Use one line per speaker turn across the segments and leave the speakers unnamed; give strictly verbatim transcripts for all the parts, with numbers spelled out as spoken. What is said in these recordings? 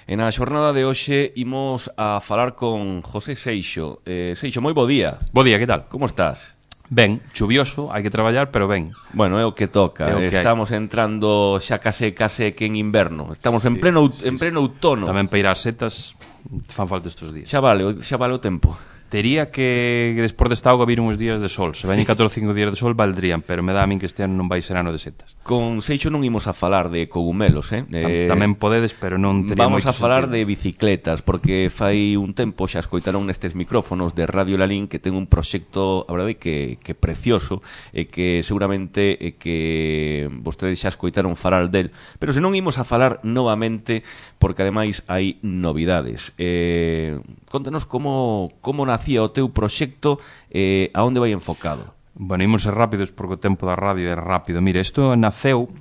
E na xornada de hoxe imos a falar con José Seixo. eh, Seixo, moi bo día.
Bo día, que tal?
Como estás?
Ben, chuvioso, hai que traballar, pero ben.
Bueno, é o que toca.
É o que
Estamos hai. entrando xa case case que en inverno. Estamos sí, en pleno
sí,
en pleno outono.
Tamén para ir ás setas fan falta estes días.
Xa vale, xa vale o tempo.
Tería que, que despois desta auga vir uns días de sol. Se veñen sí. catro ou cinco días de sol, valdrían, pero me dá a min que este ano non vai ser ano de setas.
Con Seixo non imos a falar de cogumelos, eh?
eh Tamén podedes, pero non tería
vamos
moito
a falar
sentido.
de bicicletas, porque fai un tempo xa escoitaron nestes micrófonos de Radio Lalín que ten un proxecto, a verdade, que, que precioso, e que seguramente e que vostedes xa escoitaron falar del, pero se non imos a falar novamente, porque ademais hai novidades. Eh, contanos como, como nacía o teu proxecto e eh, a onde vai enfocado.
Bueno, imos ser rápidos porque o tempo da radio é rápido. Mire, isto naceu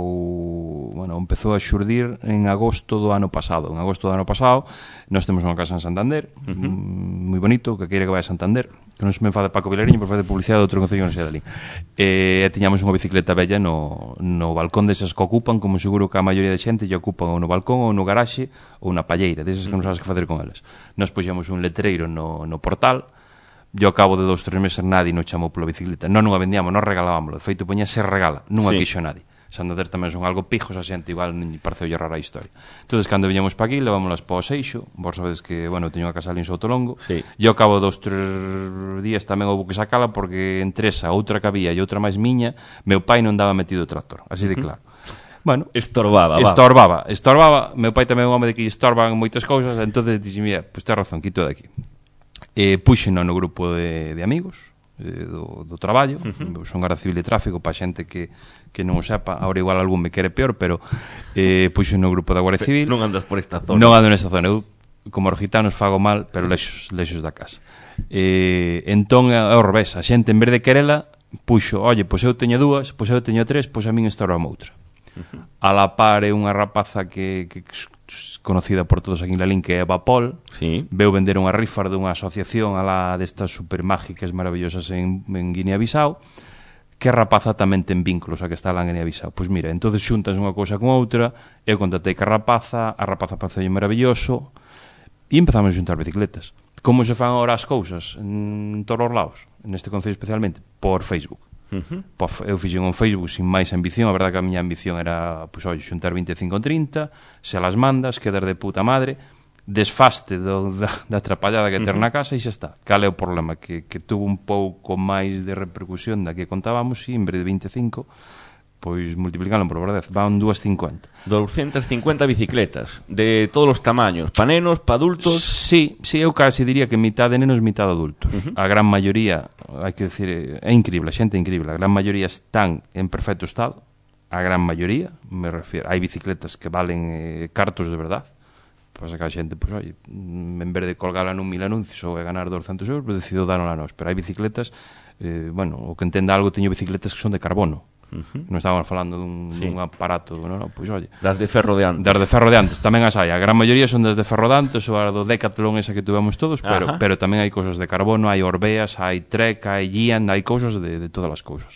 ou, bueno, empezou a xurdir en agosto do ano pasado. En agosto do ano pasado nós temos unha casa en Santander, uh -huh. moi bonito, que queira que vai a Santander, que non se me fade Paco Vilariño por fazer publicidade de outro concello que non sei dali. E tiñamos unha bicicleta bella no, no balcón desas que ocupan, como seguro que a maioría de xente lle ocupan ou no balcón ou no garaxe ou na palleira, desas que non sabes que facer con elas. Nós puxemos un letreiro no, no portal. E ao cabo de dous, tres meses nadie nos chamou pola bicicleta. Non non a vendíamos, non regalábamoslo. De feito, poñía se regala, non a sí. quixo nadie. Santander tamén son algo pijos, a xente igual pareceu rara a historia. Entonces, cando viñamos pa aquí, levámolas pa o Seixo. Vos sabedes que, bueno, teño unha casa ali en Soutolongo.
Sí.
E ao cabo de dous, tres días tamén houve que sacala porque entre esa, outra que había e outra máis miña, meu pai non daba metido o tractor. Así de claro. Bueno,
estorbaba,
estorbaba, estorbaba. Meu pai tamén é un home de que estorban moitas cousas, entonces dixi, mira, pois ten razón, quito de aquí. E puxeno no grupo de, de amigos eh, do, do traballo. uh-huh. Son Garda Civil de Tráfico, para xente que, que non o sepa. Ahora igual algún me quere peor, pero eh, puxeno no grupo da Guardia Civil.
Non andas por esta zona.
Non ando nesta zona. Eu, como os gitanos, fago mal, pero lexos, lexos da casa. eh, Entón, é ao revés. A xente, en vez de querela, puxo, oye, pois eu teño dúas, pois eu teño tres, pois a min estorba outra. uh-huh. A la par é unha rapaza que... que conocida por todos aquí en Lalín, que é Eva Pol.
Sí.
Veu vender unha rifa dunha asociación a la destas super mágicas maravillosas en, en Guinea-Bissau, que a rapaza tamén ten vínculos a que está lá en Guinea-Bissau. Pois mira, entonces xuntas unha cousa con outra, eu contatei ca rapaza, a rapaza pareceu maravilloso, e empezamos a xuntar bicicletas. Como se fan ahora as cousas en todos os lados, neste concello especialmente? Por Facebook. Uh-huh. Eu fixen un Facebook sin máis ambición. A verdade que a miña ambición era, pois, oi, xuntar vinte e cinco ou trinta, se las mandas, quedar de puta madre, desfaste do, da, da atrapallada que ter uh-huh. na casa, e xa está. Cal é o problema? Que, que tuvo un pouco máis de repercusión da que contábamos, e en vez de vinte e cinco, pois multiplicalo por dez, van doscientas cincuenta.
doscientas cincuenta bicicletas, de todos os tamaños, pa nenos, pa adultos.
Sí, sí, eu casi diría que mitad de nenos, mitad de adultos. Uh-huh. A gran maioría, hai que decir, é increíble, a xente é increíble, a gran maioría están en perfecto estado, a gran maioría, me refiero, hai bicicletas que valen eh, cartos de verdade. Pasa que a xente, pois, oi, en vez de colgala nun mil anuncios ou de ganar doscientos euros, pois decido darla a nós. Pero hai bicicletas, eh, bueno, o que entenda algo, teño bicicletas que son de carbono. Uh-huh. Non estábamos falando dun, sí. dun aparato, non, non, pois oye,
das de ferro de antes.
Das de ferro de antes, tamén as hai. A gran maioría son das de ferro de antes, ou a do Decathlon esa que tuvemos todos, pero, pero tamén hai cousas de carbono, hai Orbeas, hai Trek, hai Gian, hai cousas de, de todas as cousas.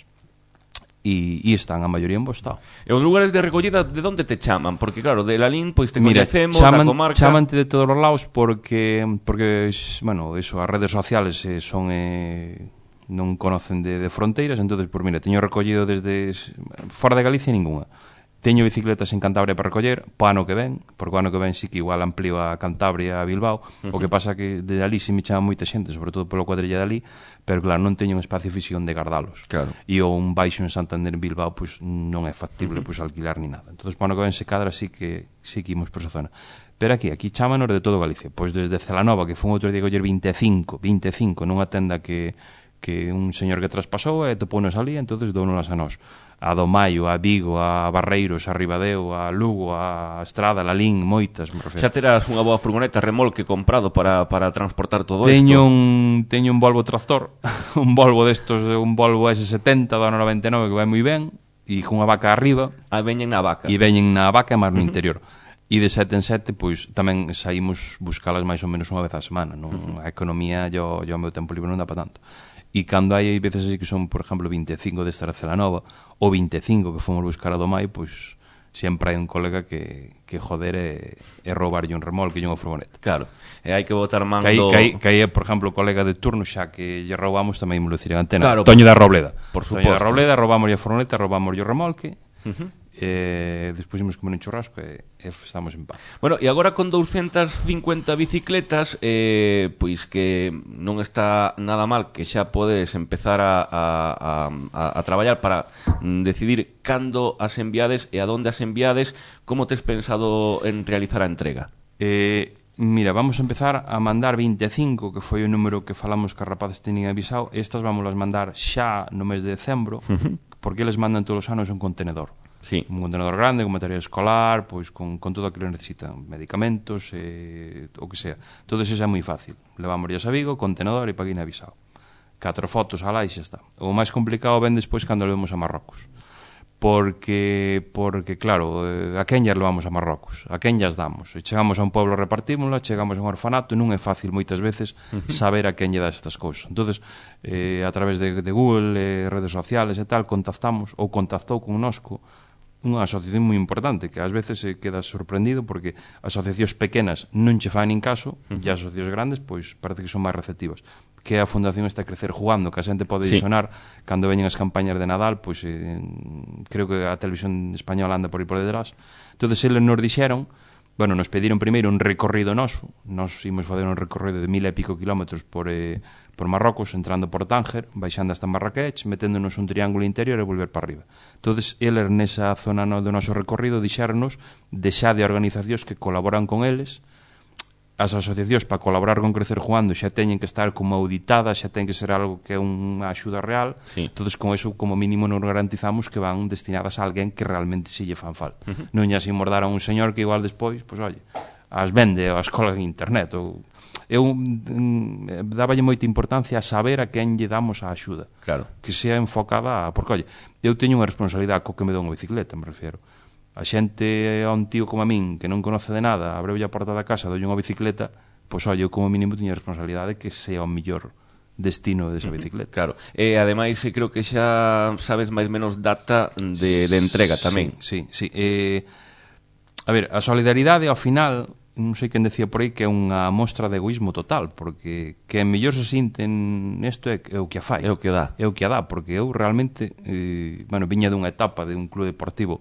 E, e están a maioría en bo estado.
E os lugares de recollida, de onde te chaman? Porque claro, de Lalín, pois te
Mira,
coñecemos,
chaman,
da comarca.
Chamante de todos os lados porque, porque bueno, eso, as redes sociales eh, son... Eh, non conocen de, de fronteiras, entonces, por mira, teño recollido desde fora de Galicia ningunha. Teño bicicletas en Cantabria para recoller, po ano que ven, porque o ano que ven sí que igual amplío a Cantabria, a Bilbao. Uh-huh. O que pasa que de ali sí me chama moita xente, sobre todo polo cuadrilla de ali, pero claro, non teño un espacio físico onde guardalos.
Claro.
E o un baixo en Santander, en Bilbao, pues, non é factible uh-huh. pues, alquilar ni nada. Entonces, po ano que ven se cadra sí que sí que imos por esa zona. Pero aquí, aquí chámanos de todo Galicia. Pois pues desde Celanova, que foi un outro día coller vinte e cinco, vinte e cinco nunha tenda que que un señor que traspasou e topounos ali, entonces dounolas a nós. A do Maio, a Vigo, a Barreiros, a Ribadeo, a Lugo, a Estrada, a Lalín, moitas, me refiero.
Xa terás unha boa furgoneta remolque comprado para, para transportar todo isto?
Teño un, teño un Volvo Tractor, un Volvo destos, un Volvo ese setenta do ano noventa e nove que vai moi ben, e con unha vaca arriba.
Ah, veñen na vaca.
E veñen na vaca e máis no interior. E de sete en sete, pois, tamén saímos buscalas máis ou menos unha vez a semana, non? Uh-huh. A economía, yo, yo o meu tempo libre non dá para tanto. E cando hai veces así que son, por exemplo, vinte e cinco de estar a Celanova, ou vinte e cinco que fomos buscar a do Mai, pois sempre hai un colega que, que joder e, e roubarlle un remolque e unha furgoneta.
Claro, e hai que botar man
Que aí,
do...
que aí, que aí, por exemplo, o colega de turno, xa que lle roubamos, tamén me lo dicir en antena.
Claro,
Toño da Robleda.
por
Toño da
suposto.
Robleda, roubamos a furgoneta, roubamos o remolque,
Uh-huh.
e despois imos comer un churrasco e, e estamos en paz.
Bueno, e agora con douscentas cincuenta bicicletas, eh, pois que non está nada mal que xa podes empezar a, a, a, a traballar para mm, decidir cando as enviades e a donde as enviades. Como tes pensado en realizar a entrega?
Eh, mira, vamos a empezar a mandar vinte e cinco, que foi o número que falamos que as rapaces tenían avisado. Estas vamos a mandar xa no mes de decembro, uh-huh. porque eles mandan todos os anos un contenedor.
Sí.
Un contenedor grande, con material escolar, pois con, con todo o que necesitan, medicamentos, eh, o que sea. Todo eso é moi fácil. Levamos a Vigo, contenedor e paguín avisado. Catro fotos alá e xa está. O máis complicado ven despois cando levemos a Marrocos. Porque, porque claro, a quen llas levamos a Marrocos? A quen llas damos? E chegamos a un pueblo, repartímola, chegamos a un orfanato, non é fácil moitas veces saber a quen lle das estas cousas. Entonces, eh, a través de, de Google, eh, redes sociales e tal, contactamos, ou contactou con nosco unha asociación moi importante, que ás veces se queda sorprendido porque asociacións pequenas non che fan nin caso, uh-huh. e as asociacións grandes pois parece que son máis receptivas, que a Fundación está a crecer jugando, que a xente pode sí. sonar cando veñen as campañas de Nadal, pois eh, creo que a televisión española anda por aí por detrás. Entonces eles nos dixeron, bueno, nos pediron primeiro un recorrido noso, nos imos fazer un recorrido de mil e pico kilómetros por, eh, por Marrocos, entrando por Tánger, baixando hasta Marrakech, meténdonos un triángulo interior e volver para arriba. Entonces eles nesa zona no, do noso recorrido dixéronnos de xa de organizacións que colaboran con eles. As asociacións para colaborar con Crecer Jugando xa teñen que estar como auditadas, xa ten que ser algo que é unha axuda real. Sí. Entonces con eso como mínimo nos garantizamos que van destinadas a alguén que realmente si lle fan falta. Uh-huh. Non lle así mordar a un señor que igual despois, pois oye, as vende ou as cola en internet. Ou... Eu mm, dáballe moita importancia a saber a quen lle damos a axuda.
Claro.
Que sea enfocada a... Porque, oye, eu teño unha responsabilidade co que me dou unha bicicleta, me refiero. A xente, a un tío como a min, que non conoce de nada, abreulle a porta da casa, doulle unha bicicleta, pois, oye, eu como mínimo teño a responsabilidade que sea o mellor destino desa bicicleta.
Claro. E, ademais, creo que xa sabes máis menos data de, de entrega tamén.
Sí, sí, sí. Eh, a ver, a solidaridade, ao final, non sei quen decía por aí que é unha mostra de egoísmo total, porque que mellor se sinten isto é, é o que a fai.
É o que dá.
É o que a dá, porque eu realmente, eh, bueno, viña dunha etapa de un club deportivo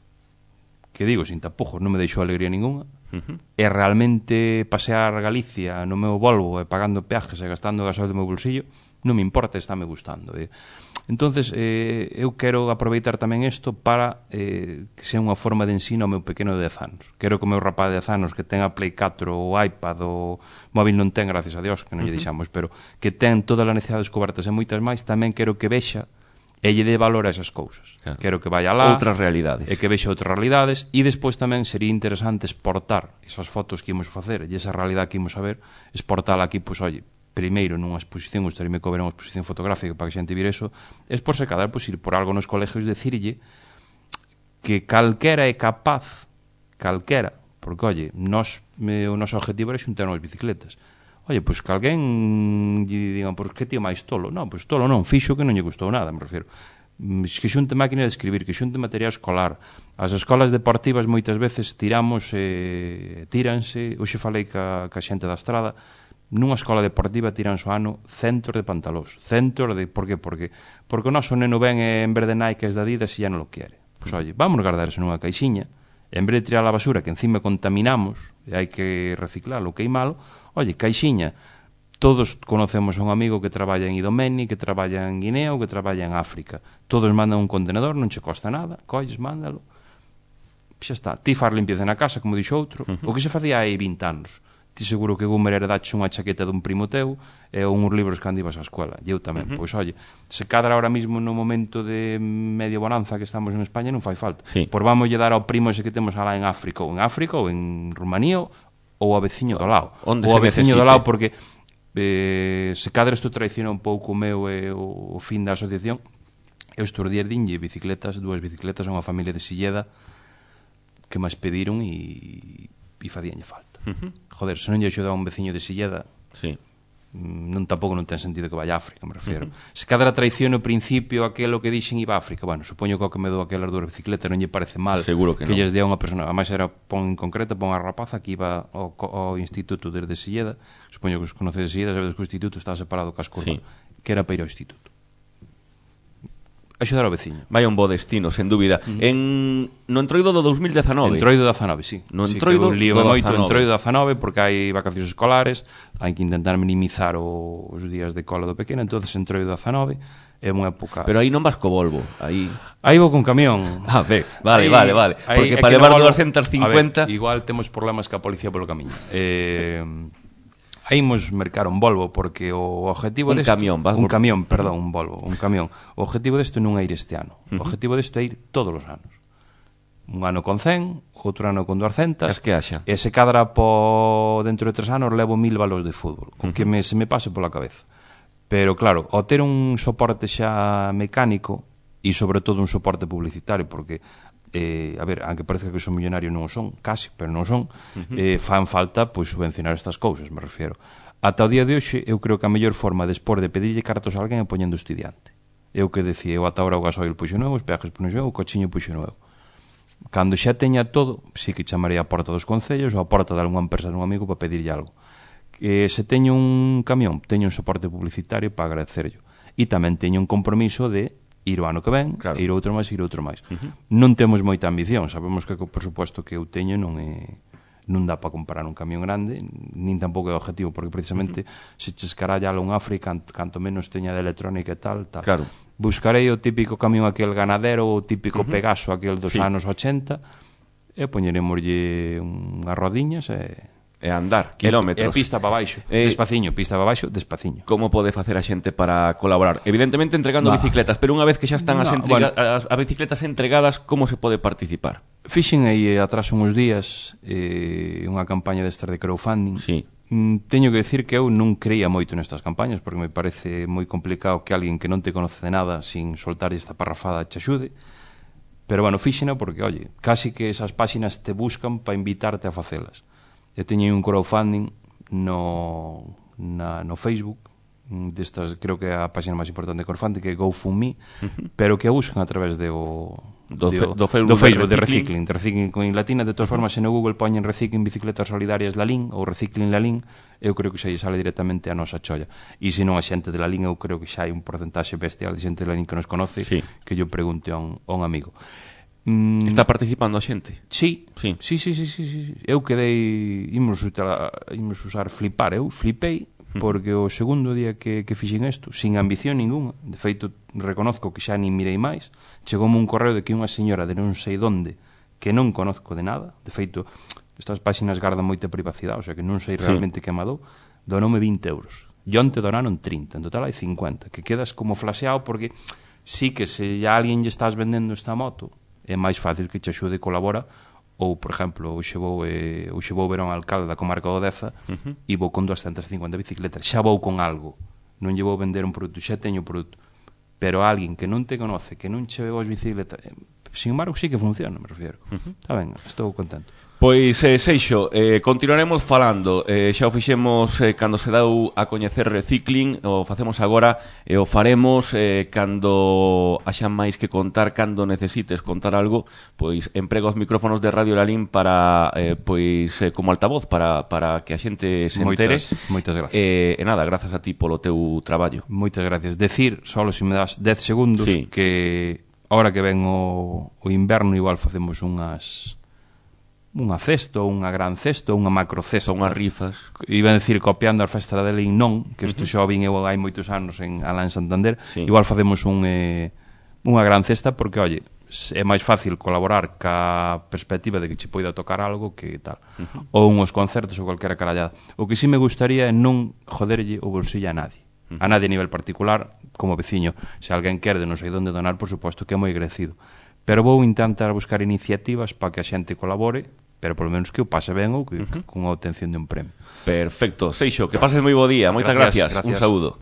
que digo, sin tapujos, non me deixou alegría ninguna, uh-huh. e realmente pasear Galicia no meu Volvo e pagando peajes e gastando gasoil do meu bolsillo non me importa, está me gustando. Eh. Entonces, eh, eu quero aproveitar tamén isto para eh, que sea unha forma de ensino ao meu pequeno de dez anos. Quero que o meu rapaz de dez anos que ten a Play catro, o iPad, o móvil non ten, gracias a Dios, que non lle deixamos, pero que ten todas as necesidades cobertas e moitas máis, tamén quero que vexa e lle dé valor a esas cousas. Claro. Quero que vaya lá
outras realidades
e que vexa outras realidades, e despois tamén sería interesante exportar esas fotos que imos facer e esa realidade que imos a ver, exportala aquí, pois, oye, primeiro nunha exposición, gustaríame que houbera unha exposición fotográfica para que a xente vir eso, es por se cadar, pois, ir por algo nos colegios, decirlle que calquera é capaz, calquera, porque, oye, nos, me, o noso objetivo era xuntar unhas bicicletas. Oye, pois que alguén lle digan, pois que tío máis tolo? Non, pois tolo non, fixo que non lle gustou nada, me refiro. Que xunte máquina de escribir, que xunte material escolar. As escolas deportivas moitas veces tiramos, eh, tíranse, hoxe falei ca, ca xente da estrada, nunha escola deportiva tiranse o ano centros de pantalós. Centros de... Por que? Porque, porque o noso neno ven en verde Nike da Adidas e ya non lo quere. Pois, oye, vamos guardar eso nunha caixiña, e en vez de tirar a basura, que encima contaminamos, e hai que reciclalo, que é malo, oye, caixiña, todos conocemos a un amigo que traballa en Idomeni, que traballa en Guinea ou que traballa en África. Todos mandan un contenedor, non che costa nada, colles, mándalo. Xa está. Ti far limpieza na casa, como dixo outro. Uh-huh. O que se facía hai vinte anos. Ti seguro que Gumer heredache unha chaqueta dun primo teu e uns libros que andibas á escola. E eu tamén. Uh-huh. Pois, oye, se cadra ahora mismo no momento de medio bonanza que estamos en España non fai falta. Sí. Por vamos lle dar ao primo ese que temos alá en África ou en África ou en Rumanía ou ao veciño do lado. Onde ou ao veciño necesite. Do lado, porque eh, se cadra isto traiciona un pouco o meu e o, o fin da asociación. Eu estou días dinlle bicicletas, dúas bicicletas a unha familia de Silleda que máis pediron e, e facíanlle falta. Uh-huh. Joder, se non lle axuda a un veciño de Silleda, sí. non tampouco non ten sentido que vaya a África, me refiero. Uh-huh. Se cadra traición no principio aquelo que dixen iba a África, bueno, supoño que o que me dou aquelas dúas bicicletas non lle parece mal
seguro que,
que
non.
lles dea unha persona, además era pon en concreto, pon a rapaza que iba ao, ao instituto desde Silleda, supoño que os conocedes de Silleda, sabedes que o instituto estaba separado cas curva, sí. que era para ir ao instituto. Axudar ao veciño.
Vai un bo destino, sen dúbida. Uh-huh. En no entroido do dos mil dezanove.
Entroido dezanove, sí.
No
sí,
entroido
que un lío
do
moito
dezanove.
entroido dezanove porque hai vacacións escolares, hai que intentar minimizar o, os días de cola do pequeno, entonces entroido dezanove é unha época.
Pero aí non vas co Volvo, aí.
Aí vou con camión.
Ah, ve, vale,
Aí,
vale, vale. Porque para levar doscientos cincuenta,
a ver, igual temos problemas ca policía polo camiño. Eh Aí imos mercar un Volvo porque o objetivo
un
desto,
camión, vas
un
por...
camión, perdón, un Volvo, un camión. O objetivo desto non é ir este ano. O
Uh-huh.
objetivo desto é ir todos os anos. Un ano con cen, outro ano con duascentas.
Es que haxa.
E se cadra po dentro de tres anos levo mil balos de fútbol, o que me se me pase pola cabeza. Pero claro, ao ter un soporte xa mecánico e sobre todo un soporte publicitario, porque eh, a ver, aunque parece que son millonario non o son, casi, pero non son, uh-huh. eh, fan falta pois subvencionar estas cousas, me refiero. Ata o día de hoxe, eu creo que a mellor forma despois de pedirlle cartos a alguén é poñendo estudiante. Eu que decía, eu ata ahora o gasoil puxo novo, os peajes puxo novo, o cochiño puxo novo. Cando xa teña todo, sí que chamaría a porta dos concellos ou a porta de algunha empresa dun amigo para pedirlle algo. Que se teño un camión, teño un soporte publicitario para agradecerlo. E tamén teño un compromiso de ir o ano que ven, claro. ir outro máis, ir outro máis. Uh-huh. Non temos moita ambición, sabemos que, por suposto, que eu teño non é non dá para comprar un camión grande, nin tampouco é o objetivo, porque precisamente uh-huh. se che escaralla un África, canto menos teña de electrónica e tal, tal.
Claro.
Buscarei o típico camión aquel ganadero, o típico uh-huh. Pegaso aquel dos sí. anos ochenta, e poñeremoslle unhas rodiñas e...
E andar, kilómetros.
E, e pista para baixo, eh, despaciño, pista para baixo, despaciño.
Como pode facer a xente para colaborar? Evidentemente entregando no. bicicletas, pero unha vez que xa están no, as, entrega, bueno, as, as bicicletas entregadas, como se pode participar?
Fixen aí atrás uns días eh, unha campaña destas de crowdfunding.
Sí.
Mm, teño que decir que eu non creía moito nestas campañas, porque me parece moi complicado que alguén que non te conoce de nada sin soltar esta parrafada te axude. Pero bueno, fíxena porque, oye, casi que esas páxinas te buscan para invitarte a facelas. Eu teño un crowdfunding no, na, no Facebook, destas, creo que é a página máis importante de crowdfunding, que é GoFundMe, uh-huh. pero que a buscan a través de o,
do,
de,
fe, do Facebook,
do Facebook
de
de Recicling, de Recicling con latina. De todas uh-huh. formas, se no Google poñen Recicling Bicicletas Solidarias Lalín ou Recicling Lalín, eu creo que xa lle sale directamente a nosa cholla. E se non a xente de Lalín, eu creo que xa hai un porcentaxe bestial de xente de Lalín que nos conoce, sí. que yo pregunte a un, a un amigo.
Mm, está participando a xente?
Sí, sí, sí, sí, sí, sí, sí. Eu quedei, imos usar, imos usar flipar, eu flipei porque o segundo día que, que fixen isto, sin ambición ninguna, de feito reconozco que xa nin mirei máis, chegoume un correo de que unha señora de non sei donde, que non conozco de nada, de feito estas páxinas gardan moita privacidade, o sea que non sei realmente sí. que me dou, donoume vinte euros. E onte donaron trinta, en total hai cincuenta, que quedas como flaseado porque sí que se ya alguén lle estás vendendo esta moto, é máis fácil que te axude e colabora, ou, por exemplo, hoxe vou, eh, hoxe vou ver a un alcalde da comarca do Deza uh-huh. e vou con doscientas cincuenta bicicletas, xa vou con algo, non lle vou vender un produto, xa teño o produto, pero alguén que non te conoce, que non che veo as bicicletas, eh, sin embargo, sí que funciona, me refiero. Uh-huh. Está ben, estou contento.
Pois, eh, Seixo, eh, continuaremos falando, eh, xa o fixemos eh, cando se deu a coñecer Recicling, o facemos agora e o faremos eh, cando haxa máis que contar, cando necesites contar algo, pois emprega os micrófonos de Radio Lalín para, eh, pois, eh, como altavoz, para, para que a xente se entere.
Moitas, moitas gracias.
Eh, e nada, grazas a ti polo teu traballo.
Moitas gracias. Decir, solo se me das dez segundos, sí. que ahora que ven o, o inverno igual facemos unhas... unha cesta, unha gran cesta, unha macro cesta,
unhas rifas.
Iba a decir copiando a festa de Leín, non, que isto xa o vin eu hai moitos anos en Alá en Santander. Sí. Igual facemos un, eh, unha gran cesta porque, oye, é máis fácil colaborar ca perspectiva de que che poida tocar algo que tal. Uh-huh. Ou unhos concertos ou calquera carallada. O que sí me gustaría é non joderlle o bolsillo a nadie. Uh-huh. A nadie a nivel particular, como veciño. Se alguén quere de non sei onde donar, por suposto que é moi agradecido. Pero vou intentar buscar iniciativas para que a xente colabore, pero polo menos que o pase ben ou que, uh-huh. con a obtención de un premio.
Perfecto. Seixo, que pases moi bo día. Moitas gracias. gracias. gracias. Un saúdo.